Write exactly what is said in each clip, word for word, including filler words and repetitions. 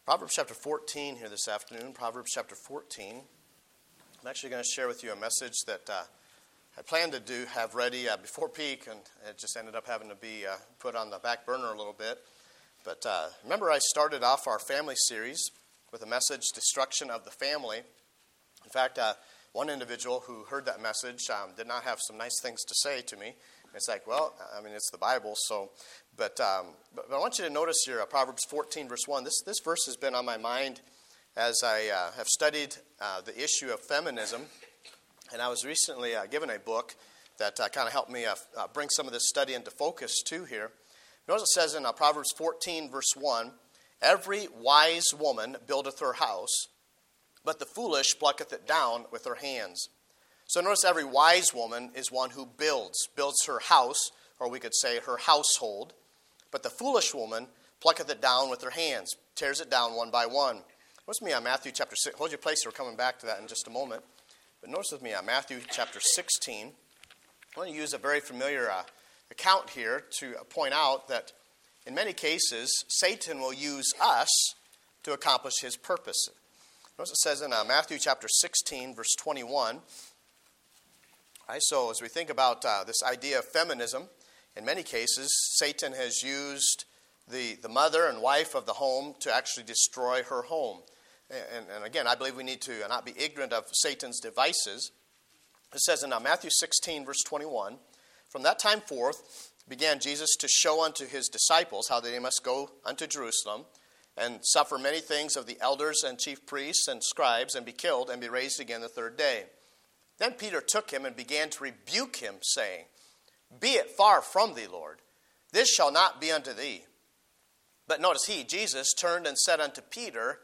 Proverbs chapter fourteen here this afternoon. Proverbs chapter fourteen. I'm actually going to share with you a message that uh, I planned to do, have ready uh, before peak, and it just ended up having to be uh, put on the back burner a little bit. But uh, remember, I started off our family series with a message, Destruction of the Family. In fact, uh, one individual who heard that message um, did not have some nice things to say to me. It's like, well, I mean, it's the Bible, so, but, um, but, but I want you to notice here, uh, Proverbs fourteen, verse one. This, this verse has been on my mind as I uh, have studied uh, the issue of feminism, and I was recently uh, given a book that uh, kind of helped me uh, uh, bring some of this study into focus, too, here. Notice it says in uh, Proverbs fourteen, verse one, "Every wise woman buildeth her house, but the foolish plucketh it down with her hands." So notice every wise woman is one who builds, builds her house, or we could say her household. But the foolish woman plucketh it down with her hands, tears it down one by one. Notice with me on Matthew chapter six. Hold your place, we're coming back to that in just a moment. But notice with me on Matthew chapter sixteen. I want to use a very familiar uh, account here to point out that in many cases, Satan will use us to accomplish his purpose. Notice it says in uh, Matthew chapter sixteen, verse twenty-one. All right, so as we think about uh, this idea of feminism, in many cases, Satan has used the, the mother and wife of the home to actually destroy her home. And, and again, I believe we need to not be ignorant of Satan's devices. It says in uh, Matthew sixteen, verse twenty-one, "From that time forth began Jesus to show unto his disciples how they must go unto Jerusalem and suffer many things of the elders and chief priests and scribes, and be killed, and be raised again the third day. Then Peter took him and began to rebuke him, saying, Be it far from thee, Lord. This shall not be unto thee. But notice he, Jesus, turned and said unto Peter,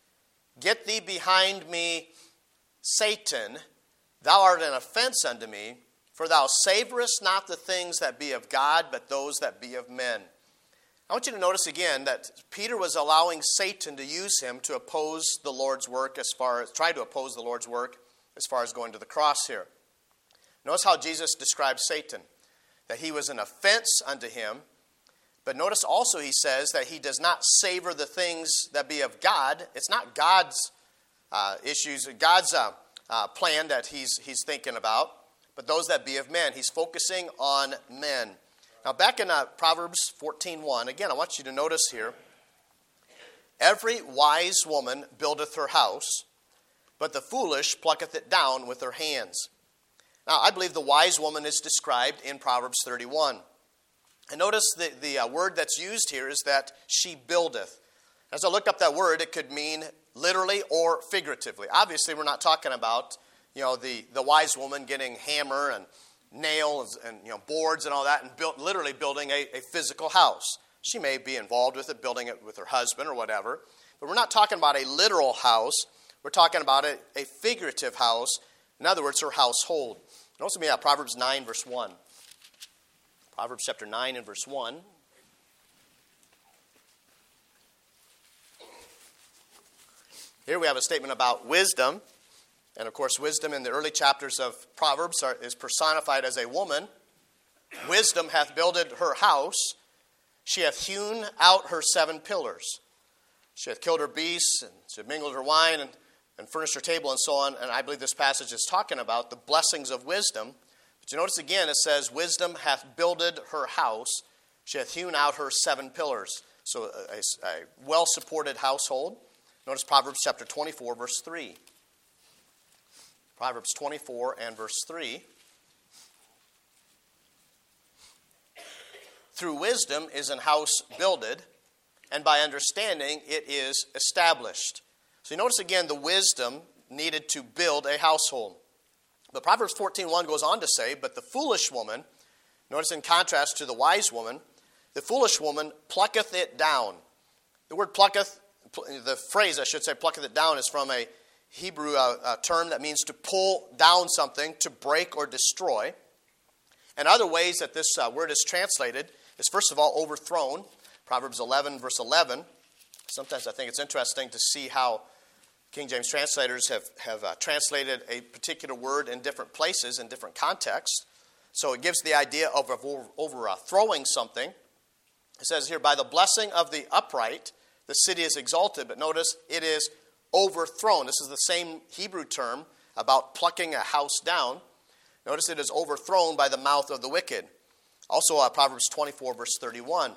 Get thee behind me, Satan. Thou art an offense unto me, for thou savorest not the things that be of God, but those that be of men." I want you to notice again that Peter was allowing Satan to use him to oppose the Lord's work as far as, try to oppose the Lord's work as far as going to the cross here. Notice how Jesus describes Satan, that he was an offense unto him. But notice also he says that he does not savor the things that be of God. It's not God's uh, issues, God's uh, uh, plan that he's, he's thinking about, but those that be of men. He's focusing on men. Now back in uh, Proverbs fourteen one, again, I want you to notice here, "Every wise woman buildeth her house, but the foolish plucketh it down with her hands." Now, I believe the wise woman is described in Proverbs thirty-one. And notice the, the uh, word that's used here is that she buildeth. As I looked up that word, it could mean literally or figuratively. Obviously, we're not talking about, you know, the, the wise woman getting hammer and nails and, you know, boards and all that and built, literally building a, a physical house. She may be involved with it, building it with her husband or whatever. But we're not talking about a literal house. We're talking about a, a figurative house. In other words, her household. Notice with me uh, Proverbs nine, verse one. Proverbs chapter nine and verse one. Here we have a statement about wisdom. And of course, wisdom in the early chapters of Proverbs are, is personified as a woman. "Wisdom hath builded her house. She hath hewn out her seven pillars. She hath killed her beasts, and she hath mingled her wine, and and furnished her table," and so on. And I believe this passage is talking about the blessings of wisdom. But you notice again, it says, "Wisdom hath builded her house. She hath hewn out her seven pillars." So a, a well-supported household. Notice Proverbs chapter twenty-four, verse three. Proverbs twenty-four and verse three. "Through wisdom is an house builded, and by understanding it is established." So you notice again the wisdom needed to build a household. But Proverbs fourteen one goes on to say, "But the foolish woman," notice in contrast to the wise woman, "the foolish woman plucketh it down." The word plucketh, the phrase I should say, plucketh it down, is from a Hebrew uh, uh, term that means to pull down something, to break or destroy. And other ways that this uh, word is translated is first of all overthrown. Proverbs eleven verse eleven. Sometimes I think it's interesting to see how King James translators have, have uh, translated a particular word in different places, in different contexts. So it gives the idea of over, overthrowing something. It says here, "By the blessing of the upright the city is exalted, but notice it is overthrown. This is the same Hebrew term about plucking a house down. Notice it is overthrown by the mouth of the wicked. Also, uh, Proverbs twenty-four, verse thirty-one.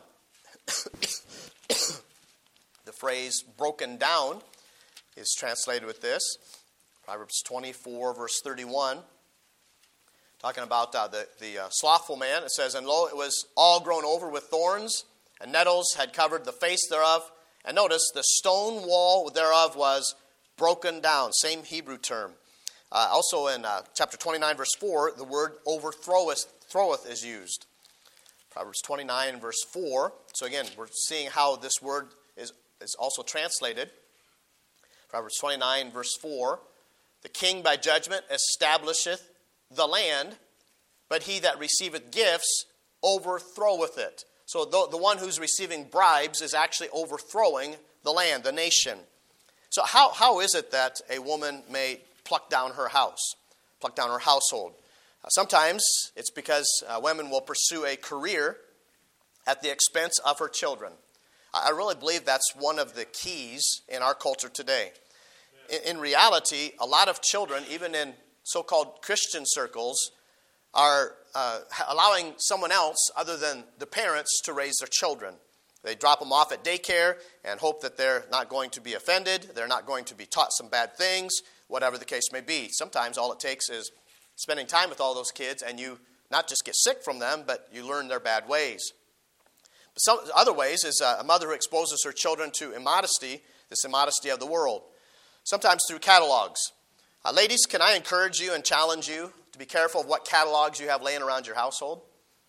The phrase broken down is translated with this. Proverbs twenty-four, verse thirty-one. Talking about uh, the, the uh, slothful man. It says, and lo, it was all grown over with thorns, and nettles had covered the face thereof. And notice, the stone wall thereof was broken down. Same Hebrew term. Uh, also in uh, chapter twenty-nine, verse four, the word overthroweth throweth is used. Proverbs twenty-nine, verse four. So again, we're seeing how this word is, is also translated. Proverbs twenty-nine, verse four. The king by judgment establisheth the land, but he that receiveth gifts overthroweth it. So the, the one who's receiving bribes is actually overthrowing the land, the nation. So how, how is it that a woman may pluck down her house, pluck down her household? Uh, sometimes it's because uh, women will pursue a career at the expense of her children. I, I really believe that's one of the keys in our culture today. In, in reality, a lot of children, even in so-called Christian circles, are uh, allowing someone else other than the parents to raise their children. They drop them off at daycare and hope that they're not going to be offended, they're not going to be taught some bad things, whatever the case may be. Sometimes all it takes is spending time with all those kids and you not just get sick from them, but you learn their bad ways. But some other ways is uh, a mother who exposes her children to immodesty, this immodesty of the world, sometimes through catalogs. Uh, ladies, can I encourage you and challenge you to be careful of what catalogs you have laying around your household?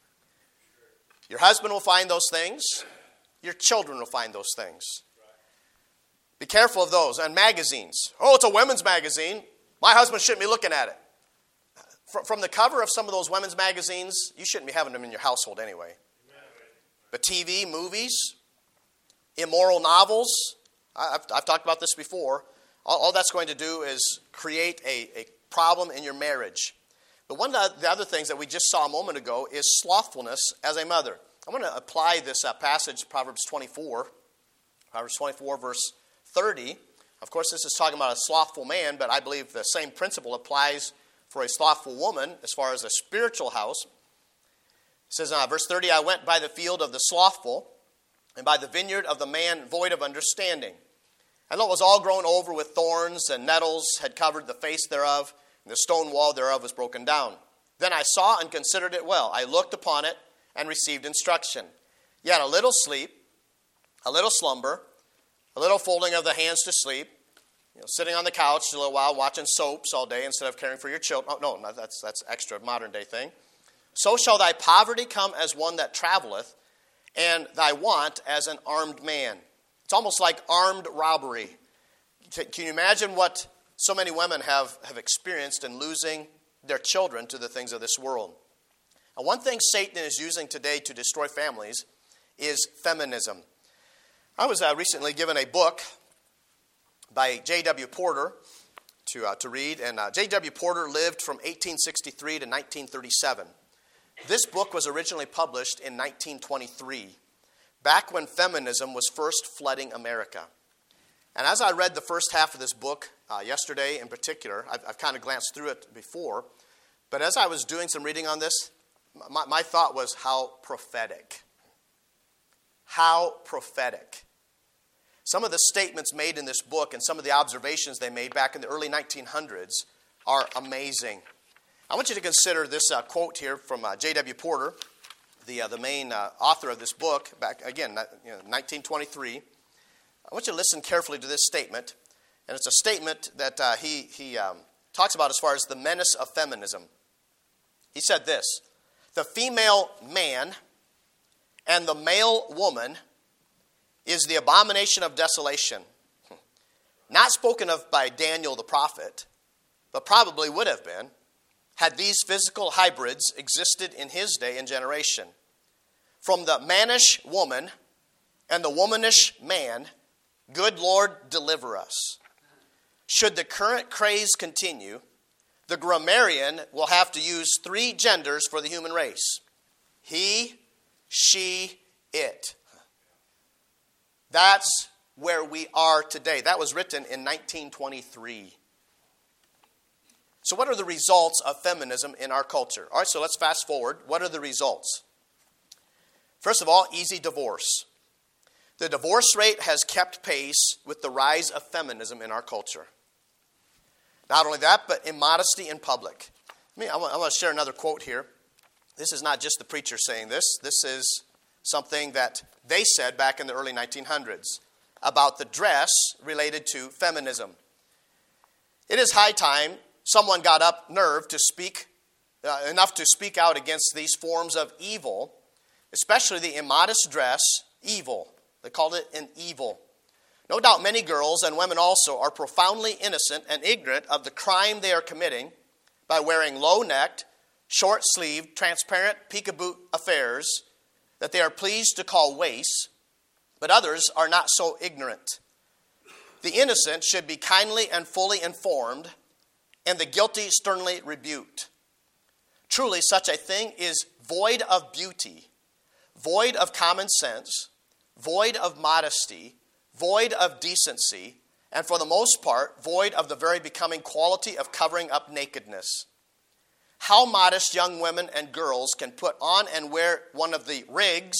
Your husband will find those things. Your children will find those things. Be careful of those. And magazines. Oh, it's a women's magazine. My husband shouldn't be looking at it. From the cover of some of those women's magazines, you shouldn't be having them in your household anyway. But T V, movies, immoral novels, I've, I've talked about this before. All, all that's going to do is create a, a problem in your marriage. But one of the other things that we just saw a moment ago is slothfulness as a mother. I want to apply this uh, passage, Proverbs twenty-four, Proverbs twenty-four, verse thirty. Of course, this is talking about a slothful man, but I believe the same principle applies for a slothful woman as far as a spiritual house. It says, uh, verse thirty, I went by the field of the slothful, and by the vineyard of the man void of understanding. And lo, it was all grown over with thorns, and nettles had covered the face thereof, and the stone wall thereof was broken down. Then I saw and considered it well. I looked upon it and received instruction. Yet a little sleep, a little slumber, a little folding of the hands to sleep, you know, sitting on the couch a little while watching soaps all day instead of caring for your children. Oh, no, that's that's extra modern day thing. So shall thy poverty come as one that traveleth, and thy want as an armed man. It's almost like armed robbery. Can you imagine what so many women have, have experienced in losing their children to the things of this world? And one thing Satan is using today to destroy families is feminism. I was uh, recently given a book by J W Porter to, uh, to read, and uh, J W Porter lived from eighteen sixty-three to nineteen thirty-seven. This book was originally published in nineteen twenty-three, back when feminism was first flooding America. And as I read the first half of this book uh, yesterday in particular, I've, I've kind of glanced through it before, but as I was doing some reading on this, my, my thought was how prophetic. How prophetic. Some of the statements made in this book and some of the observations they made back in the early nineteen hundreds are amazing. I want you to consider this uh, quote here from uh, J W Porter, the uh, the main uh, author of this book, back again, you know, nineteen twenty-three. I want you to listen carefully to this statement, and it's a statement that uh, he he um, talks about as far as the menace of feminism. He said this: the female man and the male woman is the abomination of desolation. Not spoken of by Daniel the prophet, but probably would have been, had these physical hybrids existed in his day and generation. From the mannish woman and the womanish man, good Lord, deliver us. Should the current craze continue, the grammarian will have to use three genders for the human race: he, she, it. That's where we are today. That was written in nineteen twenty-three. So what are the results of feminism in our culture? All right, so let's fast forward. What are the results? First of all, easy divorce. The divorce rate has kept pace with the rise of feminism in our culture. Not only that, but immodesty in public. I mean, I want, I want to share another quote here. This is not just the preacher saying this. This is something that they said back in the early nineteen hundreds about the dress related to feminism. It is high time someone got up nerve to speak, uh, enough to speak out against these forms of evil, especially the immodest dress, evil. They called it an evil. No doubt many girls and women also are profoundly innocent and ignorant of the crime they are committing by wearing low-necked, short-sleeved, transparent peekaboo affairs that they are pleased to call waists, but others are not so ignorant. The innocent should be kindly and fully informed, and the guilty sternly rebuked. Truly, such a thing is void of beauty, void of common sense, void of modesty, void of decency, and for the most part, void of the very becoming quality of covering up nakedness. How modest young women and girls can put on and wear one of the rigs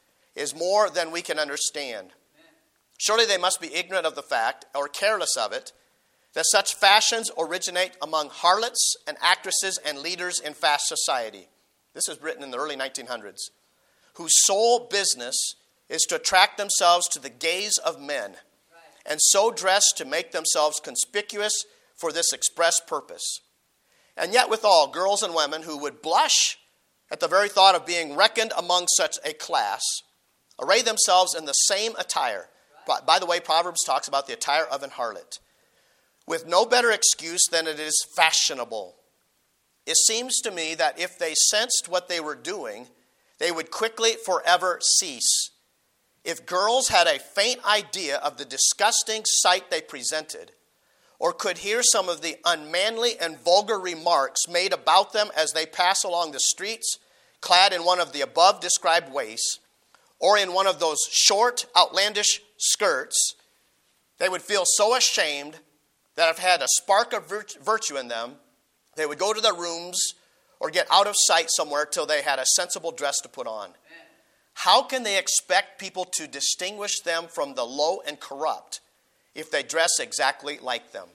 is more than we can understand. Surely they must be ignorant of the fact, or careless of it, that such fashions originate among harlots and actresses and leaders in fast society. This was written in the early nineteen hundreds, whose sole business is to attract themselves to the gaze of men, and so dress to make themselves conspicuous for this express purpose. And yet withal, girls and women who would blush at the very thought of being reckoned among such a class array themselves in the same attire. By, by the way, Proverbs talks about the attire of an harlot, with no better excuse than it is fashionable. It seems to me that if they sensed what they were doing, they would quickly forever cease. If girls had a faint idea of the disgusting sight they presented, or could hear some of the unmanly and vulgar remarks made about them as they pass along the streets, clad in one of the above described waists, or in one of those short, outlandish skirts, they would feel so ashamed that if had a spark of virtue in them, they would go to their rooms or get out of sight somewhere till they had a sensible dress to put on. How can they expect people to distinguish them from the low and corrupt if they dress exactly like them?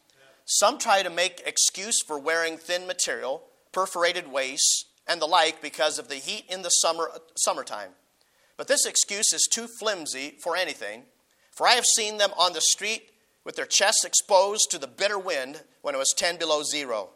Some try to make excuse for wearing thin material, perforated waists, and the like because of the heat in the summer summertime. But this excuse is too flimsy for anything, for I have seen them on the street with their chests exposed to the bitter wind when it was ten below zero.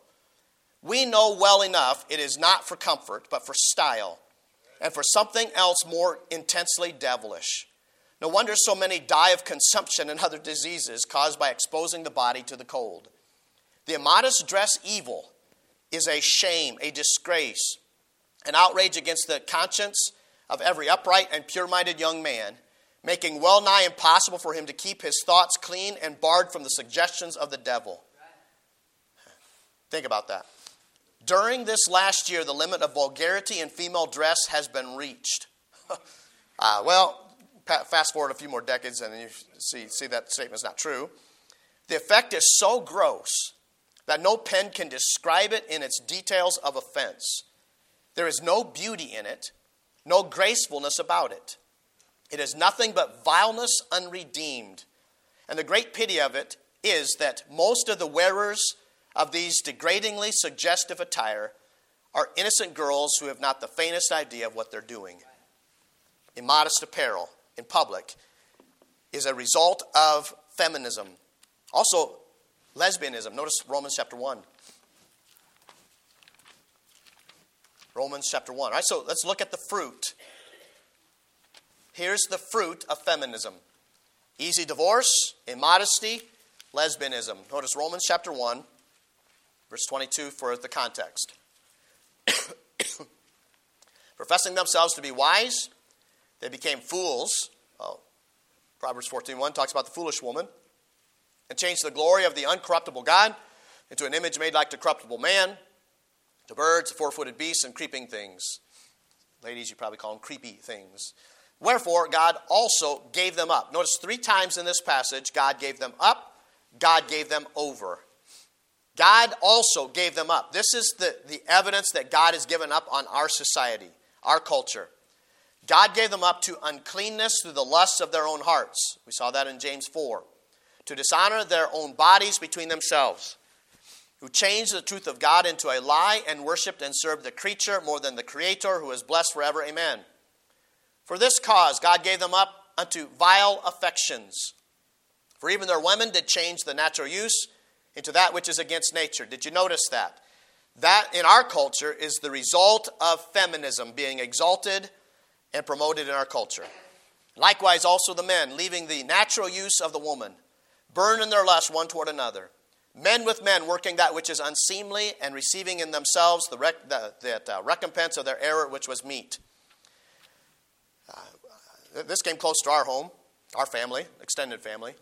We know well enough it is not for comfort, but for style, and for something else more intensely devilish. No wonder so many die of consumption and other diseases caused by exposing the body to the cold. The immodest dress evil is a shame, a disgrace, an outrage against the conscience of every upright and pure-minded young man, making well nigh impossible for him to keep his thoughts clean and barred from the suggestions of the devil. Think about that. During this last year, the limit of vulgarity in female dress has been reached. uh, well, fast forward a few more decades and you see, see that statement is not true. The effect is so gross that no pen can describe it in its details of offense. There is no beauty in it, no gracefulness about it. It is nothing but vileness unredeemed. And the great pity of it is that most of the wearers of these degradingly suggestive attire are innocent girls who have not the faintest idea of what they're doing. Immodest apparel in public is a result of feminism. Also, lesbianism. Notice Romans chapter one. Romans chapter one. All right, so let's look at the fruit. Here's the fruit of feminism. Easy divorce, immodesty, lesbianism. Notice Romans chapter one, verse twenty-two for the context. Professing themselves to be wise, they became fools. Oh, Proverbs fourteen one talks about the foolish woman. And changed the glory of the uncorruptible God into an image made like the corruptible man, to birds, four-footed beasts, and creeping things. Ladies, you probably call them creepy things. Wherefore, God also gave them up. Notice three times in this passage, God gave them up, God gave them over. God also gave them up. This is the, the evidence that God has given up on our society, our culture. God gave them up to uncleanness through the lusts of their own hearts. We saw that in James four. To dishonor their own bodies between themselves, who changed the truth of God into a lie and worshipped and served the creature more than the Creator, who is blessed forever. Amen. For this cause God gave them up unto vile affections. For even their women did change the natural use into that which is against nature. Did you notice that? That in our culture is the result of feminism being exalted and promoted in our culture. Likewise also the men, leaving the natural use of the woman, burn in their lust one toward another. Men with men working that which is unseemly and receiving in themselves the, rec- the, the uh, recompense of their error which was meat. Uh, this came close to our home, our family, extended family.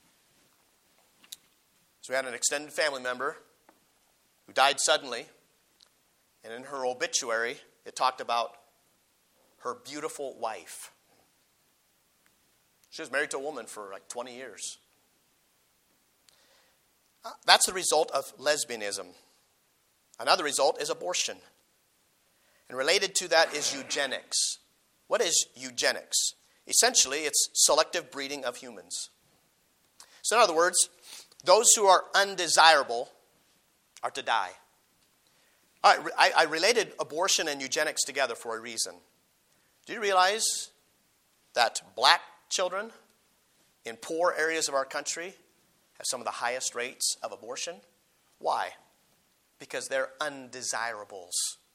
So we had an extended family member who died suddenly. And in her obituary, it talked about her beautiful wife. She was married to a woman for like twenty years. Uh, that's the result of lesbianism. Another result is abortion. And related to that is eugenics. What is eugenics? Essentially, it's selective breeding of humans. So in other words, those who are undesirable are to die. All right, I, I related abortion and eugenics together for a reason. Do you realize that black children in poor areas of our country have some of the highest rates of abortion? Why? Because they're undesirables.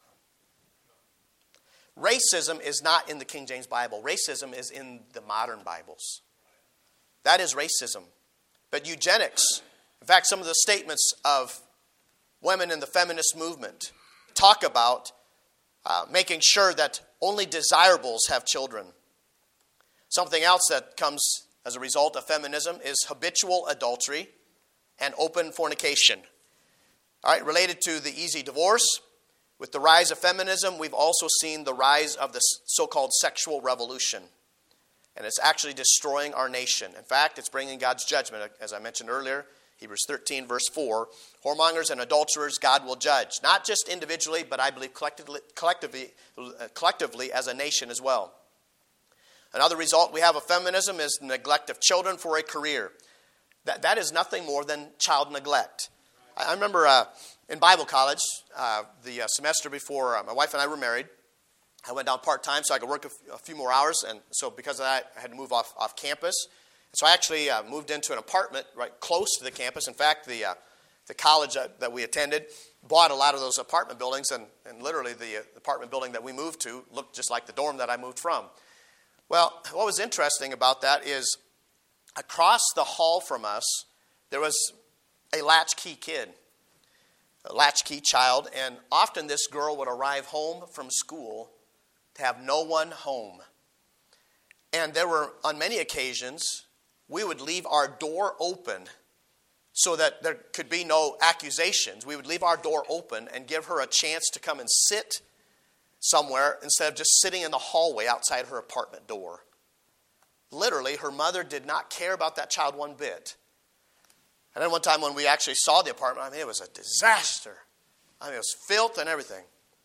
Racism is not in the King James Bible. Racism is in the modern Bibles. That is racism. But eugenics, in fact, some of the statements of women in the feminist movement talk about uh, making sure that only desirables have children. Something else that comes as a result of feminism is habitual adultery and open fornication. All right, related to the easy divorce, with the rise of feminism, we've also seen the rise of the so-called sexual revolution. And it's actually destroying our nation. In fact, it's bringing God's judgment, as I mentioned earlier, Hebrews thirteen, verse four. Whoremongers and adulterers God will judge, not just individually, but I believe collectively, collectively, collectively as a nation as well. Another result we have of feminism is neglect of children for a career. That, that is nothing more than child neglect. I, I remember uh, in Bible college, uh, the uh, semester before uh, my wife and I were married, I went down part-time so I could work a, f- a few more hours. And so because of that, I had to move off, off campus. And so I actually uh, moved into an apartment right close to the campus. In fact, the uh, the college that, that we attended bought a lot of those apartment buildings. And, and literally the uh, apartment building that we moved to looked just like the dorm that I moved from. Well, what was interesting about that is across the hall from us, there was a latchkey kid, a latchkey child. And often this girl would arrive home from school to have no one home. And there were, on many occasions, we would leave our door open so that there could be no accusations. We would leave our door open and give her a chance to come and sit somewhere instead of just sitting in the hallway outside her apartment door. Literally, her mother did not care about that child one bit. And then one time when we actually saw the apartment, I mean, it was a disaster. I mean, it was filth and everything.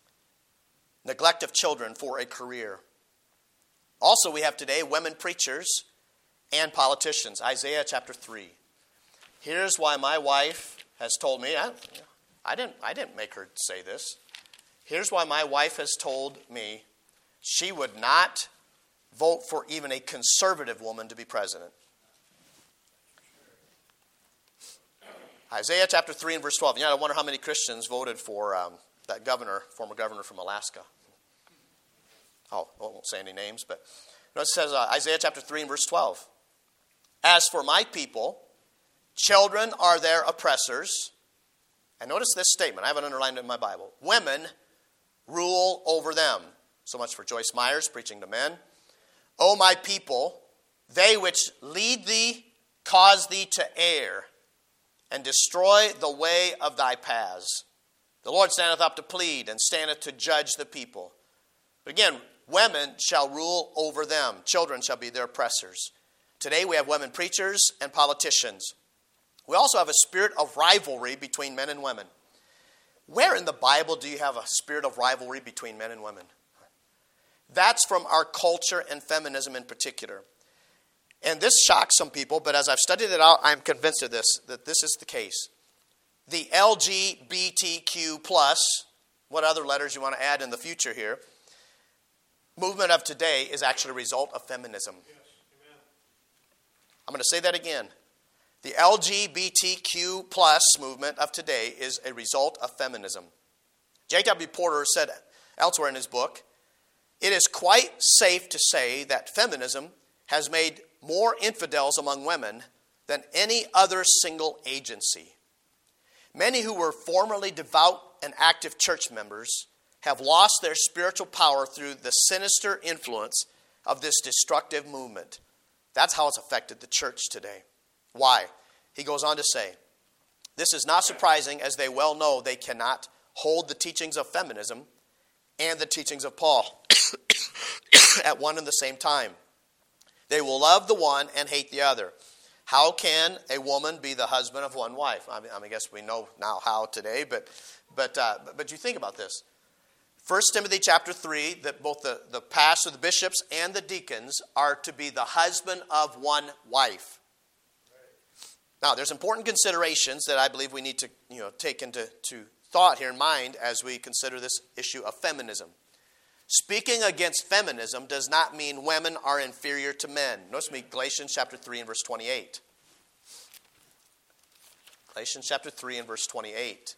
Neglect of children for a career. Also, we have today women preachers and politicians. Isaiah chapter three. Here's why my wife has told me, I, I didn't, I didn't make her say this. Here's why my wife has told me she would not vote for even a conservative woman to be president. Isaiah chapter three and verse twelve. Yeah, I wonder how many Christians voted for um, that governor, former governor from Alaska. Oh, I won't say any names, but it says uh, Isaiah chapter three and verse twelve. As for my people, children are their oppressors. And notice this statement. I have it underlined in my Bible. Women rule over them. So much for Joyce Myers preaching to men. O my people, they which lead thee cause thee to err, and destroy the way of thy paths. The Lord standeth up to plead, and standeth to judge the people. But again, women shall rule over them. Children shall be their oppressors. Today we have women preachers and politicians. We also have a spirit of rivalry between men and women. Where in the Bible do you have a spirit of rivalry between men and women? That's from our culture and feminism in particular. And this shocks some people, but as I've studied it out, I'm convinced of this, that this is the case. The L G B T Q plus, what other letters you want to add in the future here, movement of today is actually a result of feminism. Yes, amen. I'm going to say that again. The L G B T Q plus movement of today is a result of feminism. J W Porter said elsewhere in his book, it is quite safe to say that feminism has made more infidels among women than any other single agency. Many who were formerly devout and active church members have lost their spiritual power through the sinister influence of this destructive movement. That's how it's affected the church today. Why? He goes on to say, this is not surprising, as they well know they cannot hold the teachings of feminism and the teachings of Paul at one and the same time. They will love the one and hate the other. How can a woman be the husband of one wife? I mean, I guess we know now how today, but but uh, but you think about this. First Timothy chapter three, that both the, the pastor, the bishops, and the deacons are to be the husband of one wife. Now, there's important considerations that I believe we need to you know take into to thought here in mind as we consider this issue of feminism. Speaking against feminism does not mean women are inferior to men. Notice me Galatians chapter three and verse twenty-eight. Galatians chapter three and verse twenty-eight.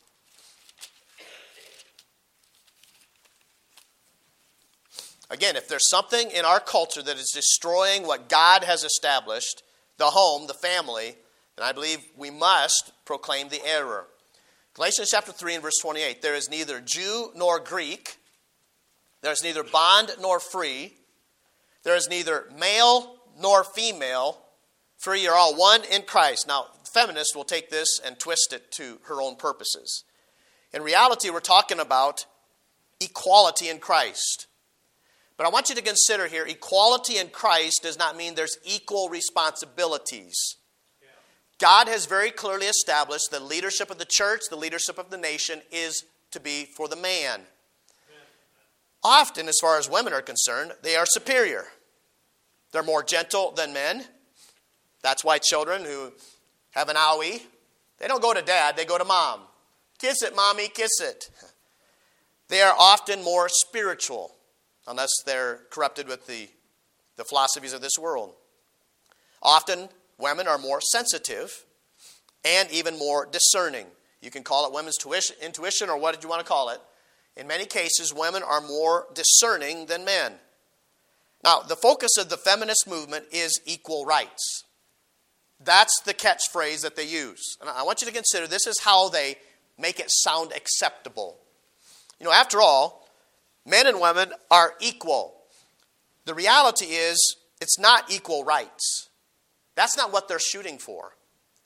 Again, if there's something in our culture that is destroying what God has established, the home, the family, then I believe we must proclaim the error. Galatians chapter three and verse twenty-eight. There is neither Jew nor Greek. There is neither bond nor free. There is neither male nor female. For you are all one in Christ. Now, feminists will take this and twist it to her own purposes. In reality, we're talking about equality in Christ. But I want you to consider here, equality in Christ does not mean there's equal responsibilities. Yeah. God has very clearly established the leadership of the church, the leadership of the nation, is to be for the man. Often, as far as women are concerned, they are superior. They're more gentle than men. That's why children who have an owie, they don't go to dad, they go to mom. Kiss it, mommy, kiss it. They are often more spiritual, unless they're corrupted with the, the philosophies of this world. Often, women are more sensitive and even more discerning. You can call it women's tuition, intuition, or what did you want to call it. In many cases, women are more discerning than men. Now, the focus of the feminist movement is equal rights. That's the catchphrase that they use. And I want you to consider this is how they make it sound acceptable. You know, after all, men and women are equal. The reality is, it's not equal rights. That's not what they're shooting for.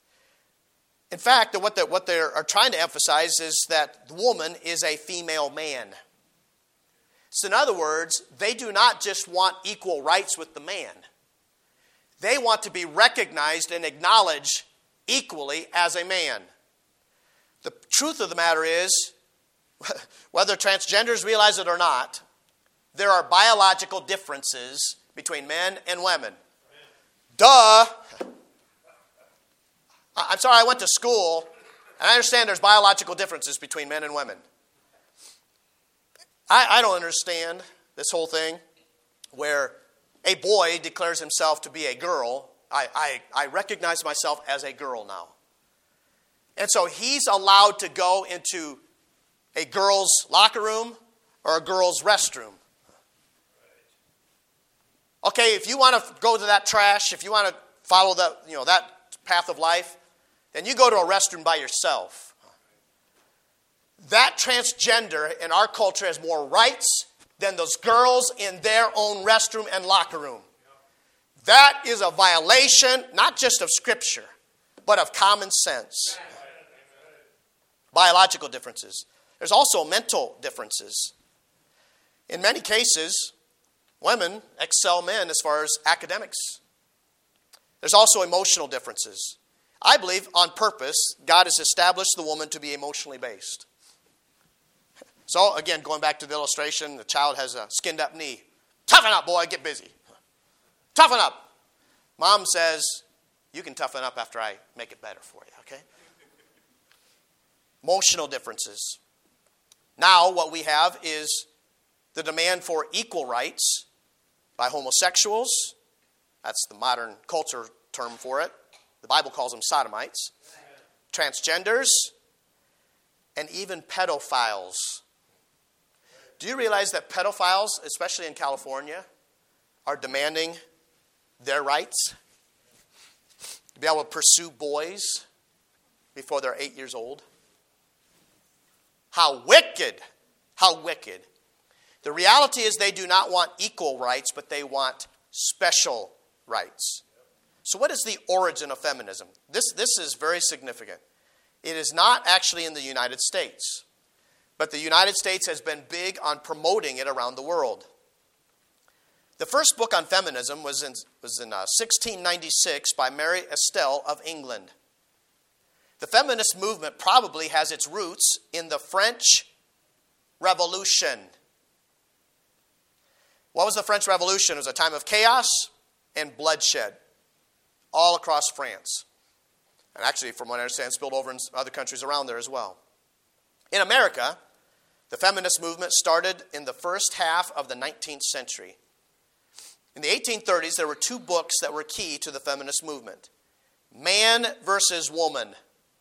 In fact, what they what they are trying to emphasize is that the woman is a female man. So in other words, they do not just want equal rights with the man. They want to be recognized and acknowledged equally as a man. The truth of the matter is, whether transgenders realize it or not, there are biological differences between men and women. Duh! I'm sorry, I went to school, and I understand there's biological differences between men and women. I, I don't understand this whole thing where a boy declares himself to be a girl. I, I, I recognize myself as a girl now. And so he's allowed to go into a girl's locker room or a girl's restroom. Okay, if you want to go to that trash, if you want to follow that, you know, that path of life, then you go to a restroom by yourself. That transgender in our culture has more rights than those girls in their own restroom and locker room. That is a violation, not just of Scripture, but of common sense. Biological differences. There's also mental differences. In many cases, Women excel men as far as academics. There's also emotional differences. I believe on purpose, God has established the woman to be emotionally based. So again, going back to the illustration, the child has a skinned up knee. Toughen up, boy, get busy. Toughen up. Mom says, you can toughen up after I make it better for you, okay? Emotional differences. Now what we have is the demand for equal rights by homosexuals. That's the modern culture term for it. The Bible calls them sodomites. Transgenders, and even pedophiles. Do you realize that pedophiles, especially in California, are demanding their rights to be able to pursue boys before they're eight years old? How wicked! How wicked. The reality is they do not want equal rights, but they want special rights. So what is the origin of feminism? This, this is very significant. It is not actually in the United States, but the United States has been big on promoting it around the world. The first book on feminism was in, was in uh, sixteen ninety-six by Mary Estelle of England. The feminist movement probably has its roots in the French Revolution. What was the French Revolution? It was a time of chaos and bloodshed all across France. And actually, from what I understand, spilled over in other countries around there as well. In America, the feminist movement started in the first half of the nineteenth century. In the eighteen thirties, there were two books that were key to the feminist movement. Man versus Woman.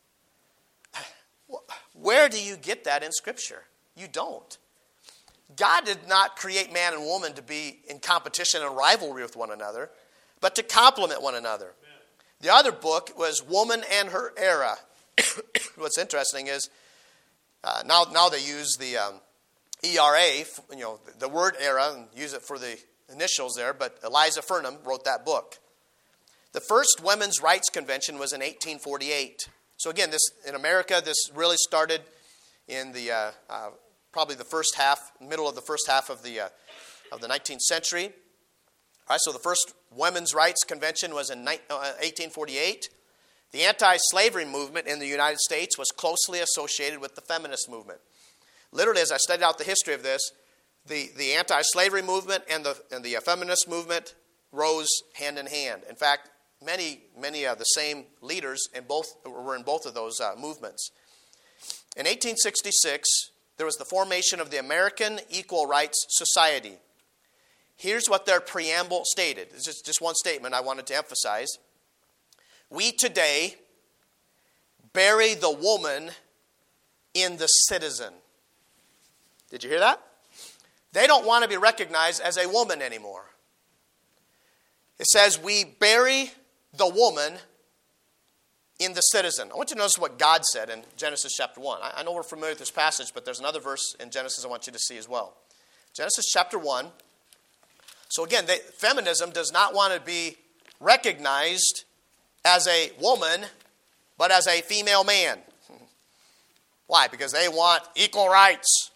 Where do you get that in Scripture? You don't. God did not create man and woman to be in competition and rivalry with one another, but to complement one another. The other book was Woman and Her Era. What's interesting is uh, now now they use the um, E R A, you know, the word era, and use it for the initials there, but Eliza Furnham wrote that book. The first Women's Rights Convention was in eighteen forty-eight. So again, this in America, this really started in the uh, uh, probably the first half, middle of the first half of the uh, of the nineteenth century. All right, so the first Women's Rights Convention was in eighteen forty-eight. The anti-slavery movement in the United States was closely associated with the feminist movement. Literally, as I studied out the history of this, the, the anti-slavery movement and the and the feminist movement rose hand in hand. In fact, many many of the same leaders in both were in both of those uh, movements. In eighteen sixty-six, there was the formation of the American Equal Rights Society. Here's what their preamble stated. It's just, just one statement I wanted to emphasize. We today bury the woman in the citizen. Did you hear that? They don't want to be recognized as a woman anymore. It says we bury the woman in the citizen. I want you to notice what God said in Genesis chapter one. I know we're familiar with this passage, but there's another verse in Genesis I want you to see as well. Genesis chapter one. So again, they, feminism does not want to be recognized as a woman, but as a female man. Why? Because they want equal rights.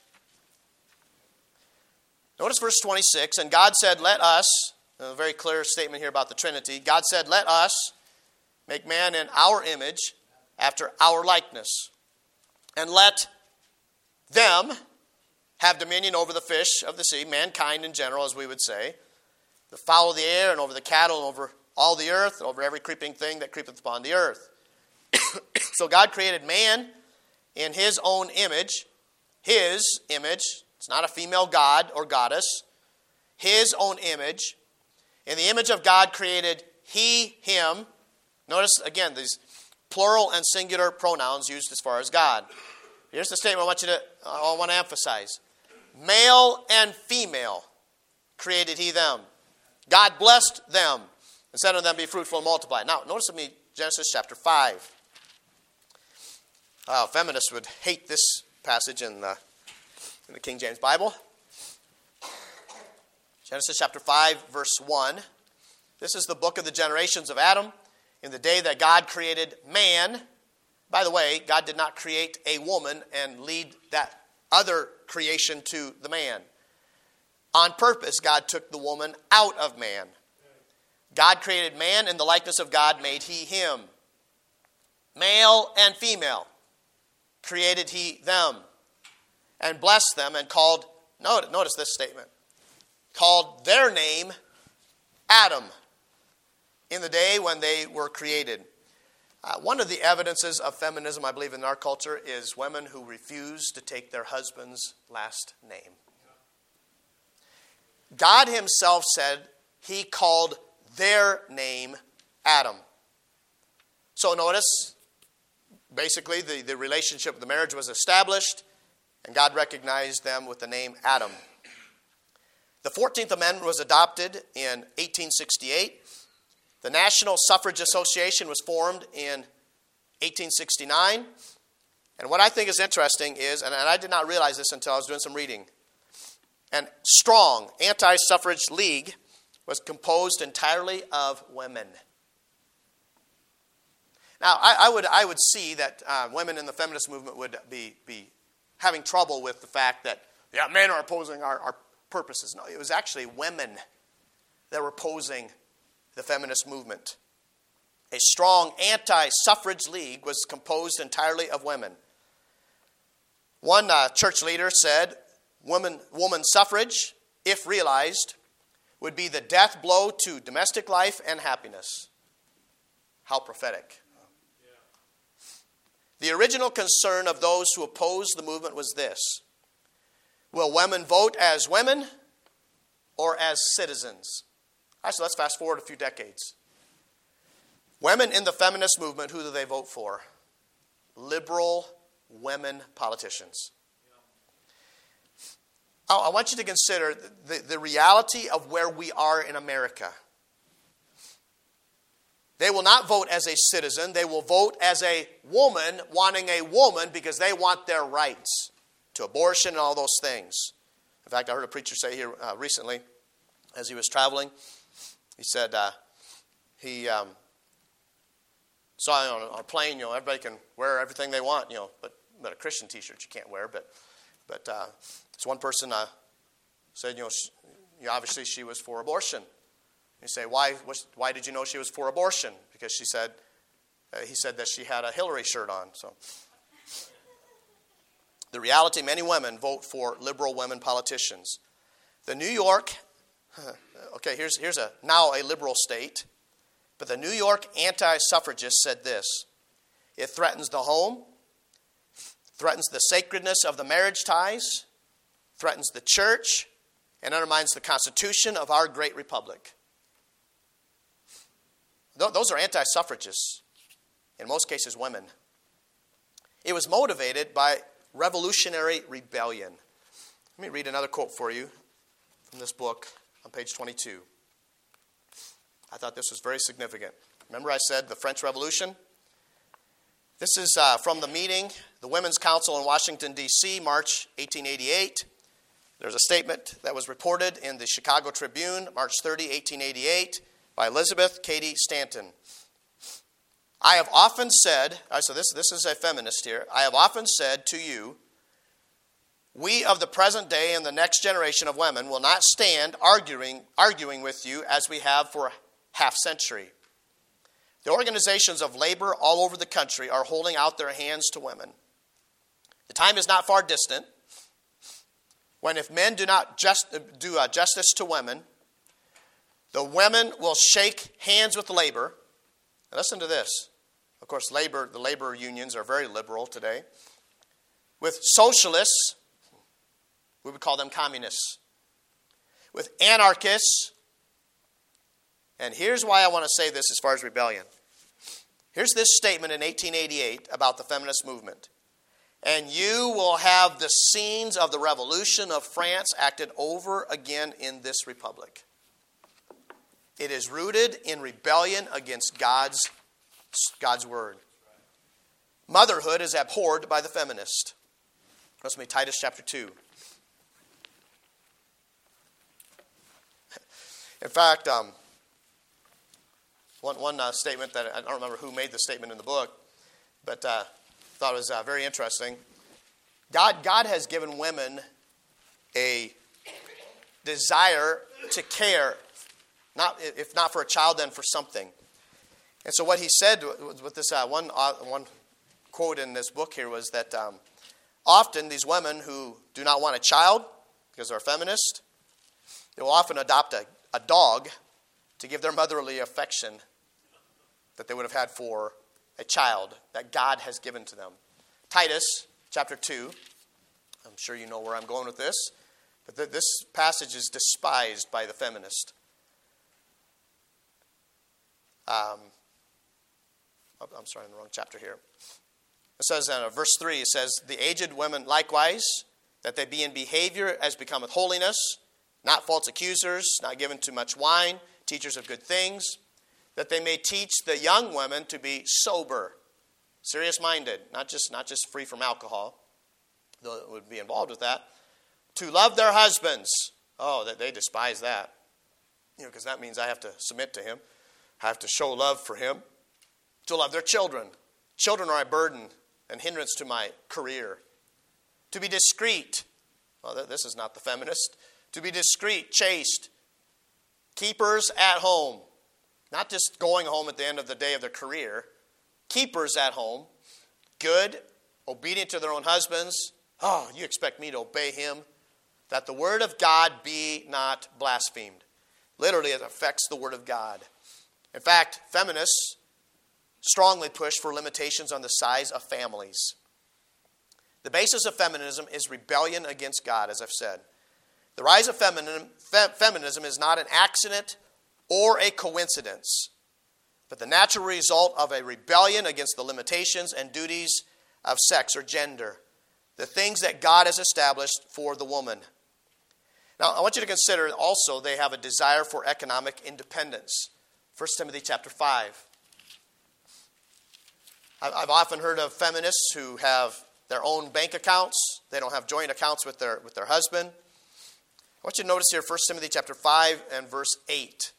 Notice verse twenty-six. And God said, let us, a very clear statement here about the Trinity. God said, let us make man in our image, after our likeness. And let them have dominion over the fish of the sea, mankind in general, as we would say, the fowl of the air, and over the cattle, and over all the earth, and over every creeping thing that creepeth upon the earth. So God created man in his own image. His image. It's not a female god or goddess. His own image. In the image of God created he, him. Notice, again, these plural and singular pronouns used as far as God. Here's the statement I want you to, I want to emphasize. Male and female created he them. God blessed them and said unto them, be fruitful and multiply. Now, notice with me Genesis chapter five. Uh, feminists would hate this passage in the, in the King James Bible. Genesis chapter five, verse one. This is the book of the generations of Adam. In the day that God created man. By the way, God did not create a woman and lead that other creation to the man. On purpose, God took the woman out of man. God created man in the likeness of God, made he him. Male and female created he them, and blessed them, and called, notice this statement, called their name Adam in the day when they were created. Uh, one of the evidences of feminism, I believe, in our culture is women who refuse to take their husband's last name. God himself said he called their name Adam. So notice, basically, the, the relationship of the marriage was established, and God recognized them with the name Adam. The fourteenth Amendment was adopted in eighteen sixty-eight. The National Suffrage Association was formed in eighteen sixty-nine. And what I think is interesting is, and I did not realize this until I was doing some reading, an strong anti-suffrage league was composed entirely of women. Now, I, I would I would see that uh, women in the feminist movement would be, be having trouble with the fact that, yeah, men are opposing our, our purposes. No, it was actually women that were opposing the feminist movement. A strong anti-suffrage league was composed entirely of women. One uh, church leader said, woman, woman suffrage, if realized, would be the death blow to domestic life and happiness. How prophetic. Yeah. The original concern of those who opposed the movement was this: will women vote as women or as citizens? All right, so let's fast forward a few decades. Women in the feminist movement, who do they vote for? Liberal women politicians. Yeah. I want you to consider the, the reality of where we are in America. They will not vote as a citizen. They will vote as a woman wanting a woman because they want their rights to abortion and all those things. In fact, I heard a preacher say here uh, recently as he was traveling, he said uh, he um, saw you know, on a plane, you know, everybody can wear everything they want, you know, but, but a Christian t-shirt you can't wear. But but uh, this one person uh, said, you know, she, you know, obviously she was for abortion. You say, why? Why did you know she was for abortion? Because she said, uh, he said that she had a Hillary shirt on. So, the reality: many women vote for liberal women politicians. The New York, okay, here's here's a now a liberal state, but the New York anti-suffragists said this: it threatens the home, threatens the sacredness of the marriage ties, threatens the church, and undermines the Constitution of our great republic. Those are anti-suffragists, in most cases women. It was motivated by revolutionary rebellion. Let me read another quote for you from this book on page twenty-two. I thought this was very significant. Remember I said the French Revolution? This is uh, from the meeting, the Women's Council in Washington, D C, March eighteen eighty-eight. There's a statement that was reported in the Chicago Tribune, March thirtieth, eighteen eighty-eight, by Elizabeth Cady Stanton. I have often said, so this, this is a feminist here, I have often said to you, we of the present day and the next generation of women will not stand arguing, arguing with you as we have for a half century. The organizations of labor all over the country are holding out their hands to women. The time is not far distant when, if men do not just, do uh, justice to women, the women will shake hands with labor. Now listen to this. Of course, labor, the labor unions are very liberal today. With socialists, we would call them communists. With anarchists, and here's why I want to say this as far as rebellion. Here's this statement in eighteen eighty-eight about the feminist movement. And you will have the scenes of the Revolution of France acted over again in this republic. It is rooted in rebellion against God's, God's word. Motherhood is abhorred by the feminist. Listen to me, Titus chapter two. In fact, um, one, one uh, statement that I don't remember who made the statement in the book, but uh, thought it was uh, very interesting. God, God has given women a desire to care, not if not for a child, then for something. And so what he said with this uh, one uh, one quote in this book here was that um, often these women who do not want a child because they're feminist, they will often adopt a, a dog to give their motherly affection that they would have had for a child that God has given to them. Titus chapter two. I'm sure you know where I'm going with this. But th- this passage is despised by the feminist. Um, I'm sorry, in the wrong chapter here. It says in uh, verse three, it says, the aged women likewise, that they be in behavior as becometh holiness, not false accusers, not given to much wine, teachers of good things, that they may teach the young women to be sober, serious-minded, not just, not just free from alcohol, though it would be involved with that, to love their husbands. Oh, that they despise that. You know, because that means I have to submit to him. I have to show love for him. To love their children. Children are a burden and hindrance to my career. To be discreet. Well, this is not the feminist. To be discreet, chaste. Keepers at home. Not just going home at the end of the day of their career. Keepers at home. Good. Obedient to their own husbands. Oh, you expect me to obey him? That the word of God be not blasphemed. Literally, it affects the word of God. In fact, feminists strongly push for limitations on the size of families. The basis of feminism is rebellion against God, as I've said. The rise of feminism, fe- feminism is not an accident or a coincidence, but the natural result of a rebellion against the limitations and duties of sex or gender, the things that God has established for the woman. Now, I want you to consider also they have a desire for economic independence. First Timothy chapter five. I've often heard of feminists who have their own bank accounts. They don't have joint accounts with their, with their husband. I want you to notice here First Timothy chapter five and verse eight.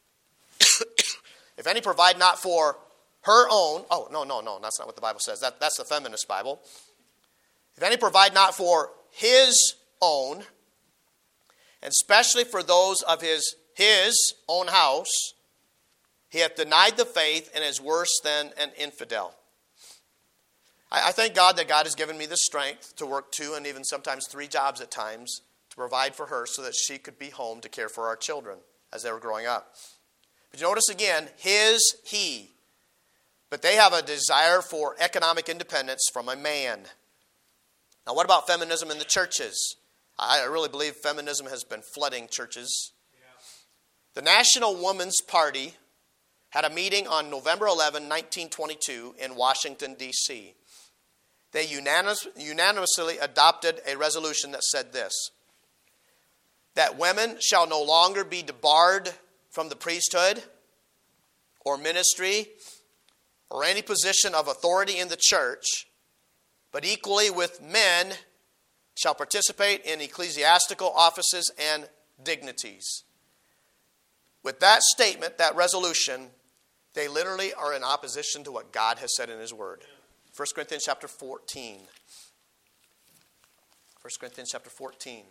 If any provide not for her own, oh, no, no, no, that's not what the Bible says. That, that's the feminist Bible. If any provide not for his own, and especially for those of his, his own house, he hath denied the faith and is worse than an infidel. I, I thank God that God has given me the strength to work two and even sometimes three jobs at times to provide for her so that she could be home to care for our children as they were growing up. But you notice again, his, he. But they have a desire for economic independence from a man. Now, what about feminism in the churches? I really believe feminism has been flooding churches. Yeah. The National Woman's Party had a meeting on November eleventh, nineteen twenty-two in Washington, D C They unanimous, unanimously adopted a resolution that said this, that women shall no longer be debarred from the priesthood or ministry or any position of authority in the church, but equally with men shall participate in ecclesiastical offices and dignities. With that statement, that resolution, they literally are in opposition to what God has said in his word. First Corinthians chapter fourteen. First Corinthians chapter fourteen.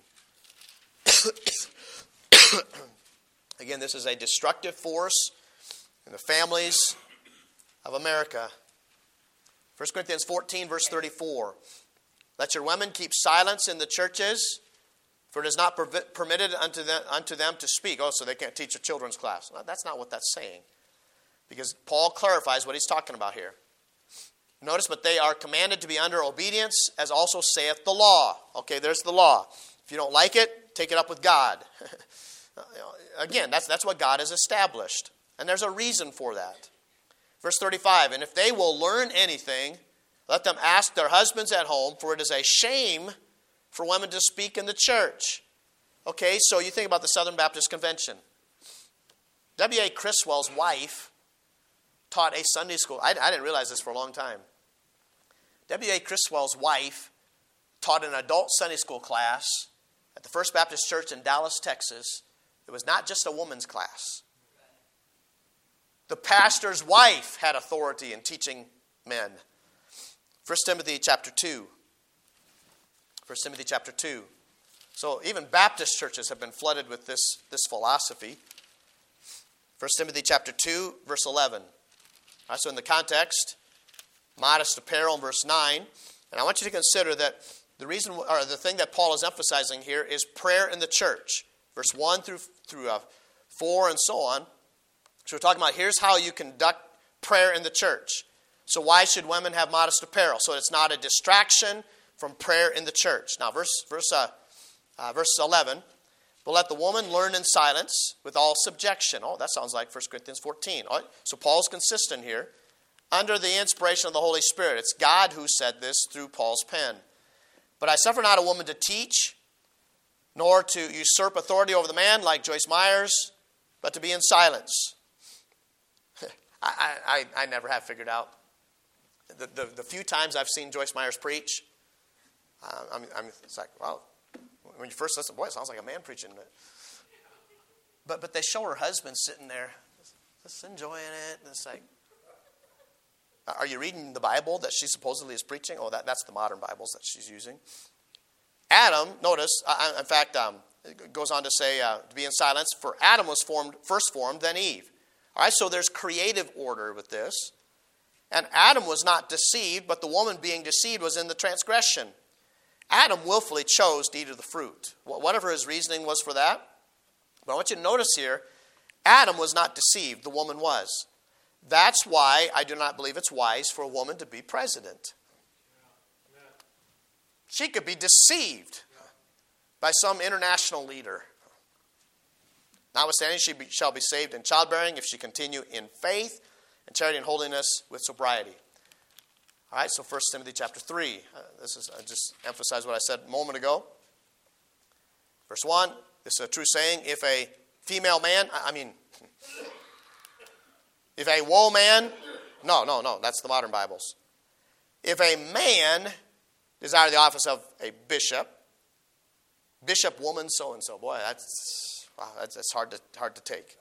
Again, this is a destructive force in the families of America. First Corinthians fourteen, verse thirty-four. Let your women keep silence in the churches, for it is not permitted unto them, unto them to speak. Oh, so they can't teach a children's class. No, that's not what that's saying. Because Paul clarifies what he's talking about here. Notice, but they are commanded to be under obedience, as also saith the law. Okay, there's the law. If you don't like it, take it up with God. Again, that's, that's what God has established. And there's a reason for that. Verse thirty-five, and if they will learn anything, let them ask their husbands at home, for it is a shame for women to speak in the church. Okay, so you think about the Southern Baptist Convention. W A Criswell's wife taught a Sunday school. I, I didn't realize this for a long time. W A Criswell's wife taught an adult Sunday school class at the First Baptist Church in Dallas, Texas. It was not just a woman's class. The pastor's wife had authority in teaching men. First Timothy chapter two. First Timothy chapter two. So even Baptist churches have been flooded with this, this philosophy. First Timothy chapter two, verse eleven. All right, so in the context, modest apparel in verse nine. And I want you to consider that the reason, or the thing that Paul is emphasizing here is prayer in the church. Verse one through, through uh, four and so on. So we're talking about here's how you conduct prayer in the church. So why should women have modest apparel? So it's not a distraction from prayer in the church. Now verse, verse, uh, uh, verse eleven. But let the woman learn in silence with all subjection. Oh, that sounds like First Corinthians fourteen. All right, so Paul's consistent here. Under the inspiration of the Holy Spirit. It's God who said this through Paul's pen. But I suffer not a woman to teach, nor to usurp authority over the man like Joyce Myers, but to be in silence. I, I, I never have figured out. The, the, the few times I've seen Joyce Myers preach, uh, I'm, I'm, it's like, wow. When you first listen, boy, it sounds like a man preaching. But but they show her husband sitting there, just enjoying it. And it's like, are you reading the Bible that she supposedly is preaching? Oh, that, that's the modern Bibles that she's using. Adam, notice, uh, in fact, um, it goes on to say uh, to be in silence. For Adam was formed first formed, then Eve. All right, so there's creative order with this. And Adam was not deceived, but the woman being deceived was in the transgression. Adam willfully chose to eat of the fruit. Whatever his reasoning was for that. But I want you to notice here, Adam was not deceived, the woman was. That's why I do not believe it's wise for a woman to be president. She could be deceived by some international leader. Notwithstanding, she be, shall be saved in childbearing if she continue in faith and charity and holiness with sobriety. All right, so First Timothy chapter three. Uh, this is I just emphasize what I said a moment ago. Verse one, this is a true saying. If a female man, I mean, if a woe man, no, no, no, that's the modern Bibles. If a man desire the office of a bishop, bishop woman so-and-so, boy, that's, wow, that's, that's hard to, hard to take.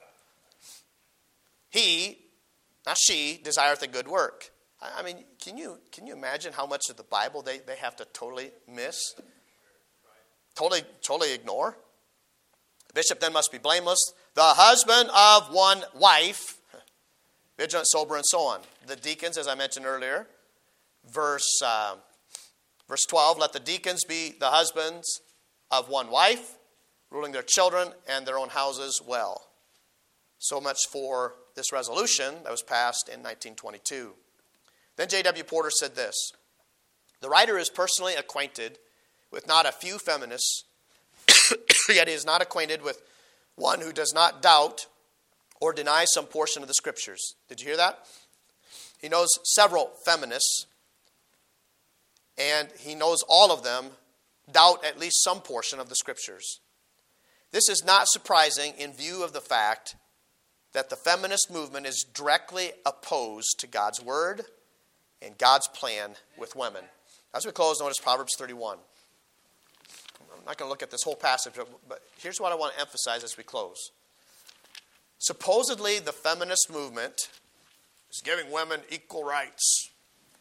He, not she, desireth a good work. I mean, can you can you imagine how much of the Bible they, they have to totally miss? Totally, totally ignore? The bishop then must be blameless, the husband of one wife, vigilant, sober, and so on. The deacons, as I mentioned earlier, verse, uh, verse twelve, let the deacons be the husbands of one wife, ruling their children and their own houses well. So much for this resolution that was passed in nineteen twenty-two. Then J W Porter said this, the writer is personally acquainted with not a few feminists, yet he is not acquainted with one who does not doubt or deny some portion of the Scriptures. Did you hear that? He knows several feminists, and he knows all of them doubt at least some portion of the Scriptures. This is not surprising in view of the fact that the feminist movement is directly opposed to God's Word and God's plan with women. As we close, notice Proverbs thirty-one. I'm not going to look at this whole passage, but here's what I want to emphasize as we close. Supposedly, the feminist movement is giving women equal rights.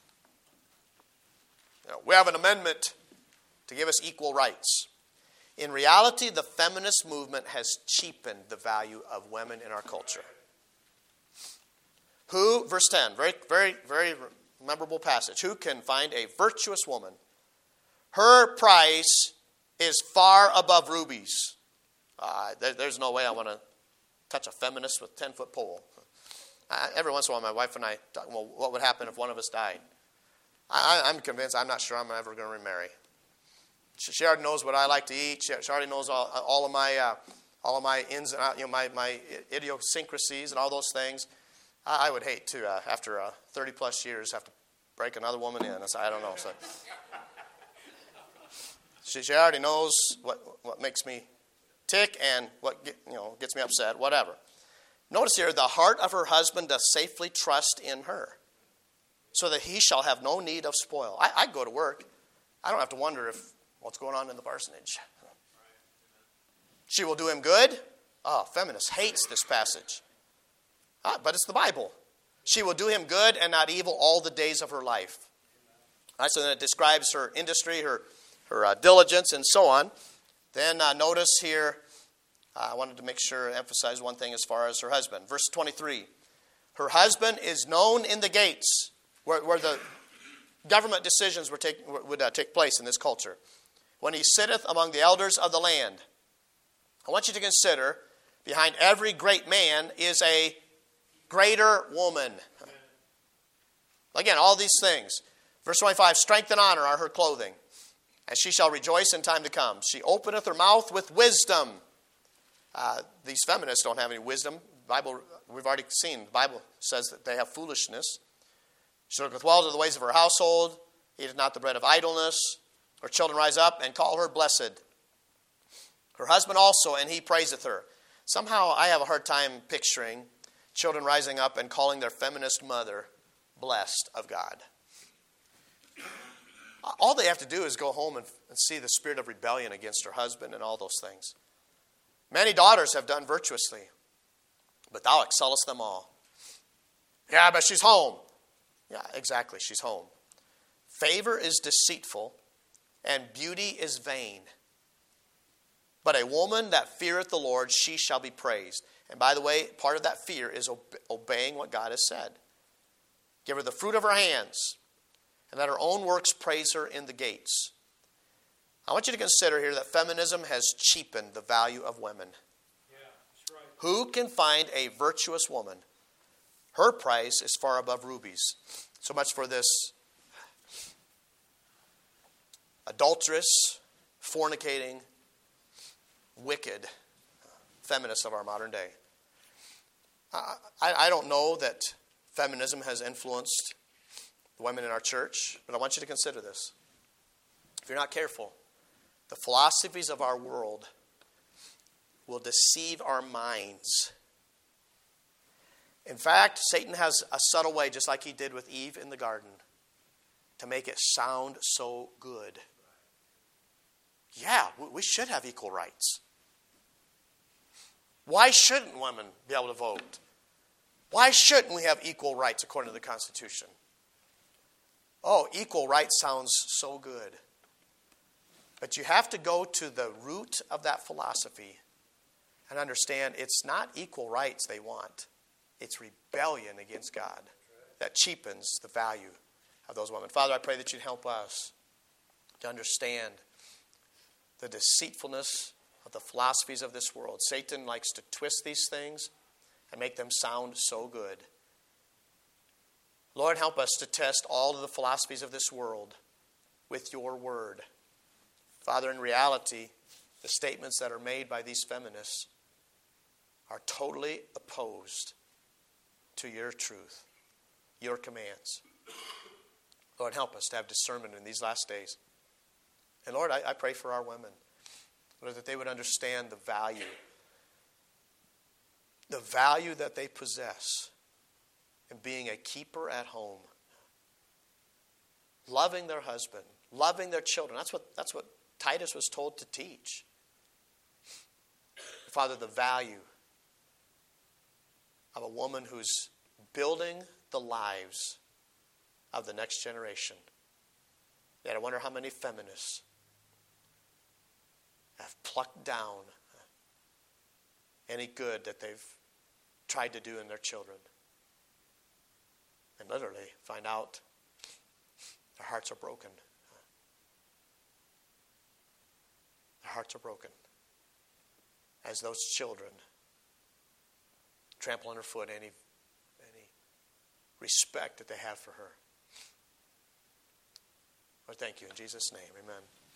You know, we have an amendment to give us equal rights. In reality, the feminist movement has cheapened the value of women in our culture. Who, verse ten, very, very, very memorable passage. Who can find a virtuous woman? Her price is far above rubies. Uh, there, there's no way I want to touch a feminist with a ten-foot pole. Uh, every once in a while, my wife and I talk, well, what would happen if one of us died? I, I'm convinced, I'm not sure I'm ever going to remarry. She, she already knows what I like to eat. She, she already knows all, all of my uh, all of my ins and outs, you know, my, my idiosyncrasies and all those things. I, I would hate to, uh, after uh, thirty plus years, have to break another woman in. So I don't know. So she, she already knows what what makes me tick and what get, you know gets me upset, whatever. Notice here, the heart of her husband doth safely trust in her, so that he shall have no need of spoil. I, I go to work. I don't have to wonder if what's going on in the parsonage. She will do him good. Oh, feminist hates this passage. Ah, but it's the Bible. She will do him good and not evil all the days of her life. All right, so then it describes her industry, her, her uh, diligence, and so on. Then uh, notice here, uh, I wanted to make sure, emphasize one thing as far as her husband. Verse twenty-three. Her husband is known in the gates, where, where the government decisions were take, would uh, take place in this culture. When he sitteth among the elders of the land. I want you to consider, behind every great man is a greater woman. Again, all these things. Verse twenty-five, strength and honor are her clothing, and she shall rejoice in time to come. She openeth her mouth with wisdom. Uh, these feminists don't have any wisdom. The Bible, we've already seen, the Bible says that they have foolishness. She looketh well to the ways of her household, eateth not the bread of idleness. Her children rise up and call her blessed. Her husband also, and he praiseth her. Somehow I have a hard time picturing children rising up and calling their feminist mother blessed of God. All they have to do is go home and, and see the spirit of rebellion against her husband and all those things. Many daughters have done virtuously, but thou excellest them all. Yeah, but she's home. Yeah, exactly, she's home. Favor is deceitful, and beauty is vain. But a woman that feareth the Lord, she shall be praised. And by the way, part of that fear is obeying what God has said. Give her the fruit of her hands, and let her own works praise her in the gates. I want you to consider here that feminism has cheapened the value of women. Yeah, that's right. Who can find a virtuous woman? Her price is far above rubies. So much for this adulterous, fornicating, wicked feminist of our modern day. I, I, I don't know that feminism has influenced the women in our church, but I want you to consider this. If you're not careful, the philosophies of our world will deceive our minds. In fact, Satan has a subtle way, just like he did with Eve in the garden, to make it sound so good. Yeah, we should have equal rights. Why shouldn't women be able to vote? Why shouldn't we have equal rights according to the Constitution? Oh, equal rights sounds so good. But you have to go to the root of that philosophy and understand it's not equal rights they want. It's rebellion against God that cheapens the value of those women. Father, I pray that you'd help us to understand the deceitfulness of the philosophies of this world. Satan likes to twist these things and make them sound so good. Lord, help us to test all of the philosophies of this world with your word. Father, in reality, the statements that are made by these feminists are totally opposed to your truth, your commands. Lord, help us to have discernment in these last days. And Lord, I, I pray for our women, Lord, that they would understand the value, the value that they possess in being a keeper at home, loving their husband, loving their children. That's what, that's what Titus was told to teach. Father, the value of a woman who's building the lives of the next generation. Yet I wonder how many feminists have plucked down any good that they've tried to do in their children. And literally find out their hearts are broken. Their hearts are broken as those children trample underfoot any, any respect that they have for her. Lord, thank you in Jesus' name. Amen.